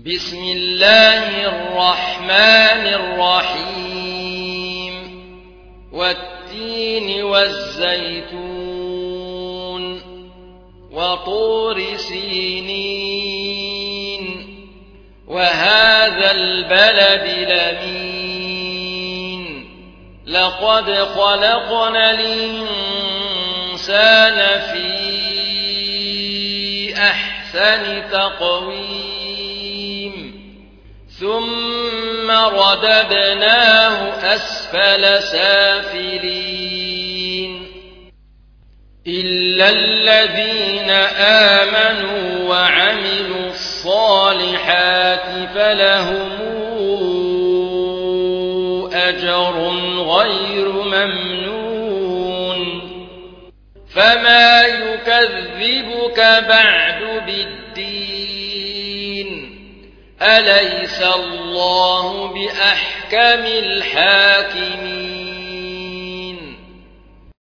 بسم الله الرحمن الرحيم والتين والزيتون وطور سينين وهذا البلد الأمين لقد خلقنا الإنسان في أحسن تقويم ثم رددناه أسفل سافلين إلا الذين آمنوا وعملوا الصالحات فلهم أجر غير ممنون فما يكذبك بعد بالدين أليس الله بأحكم الحاكمين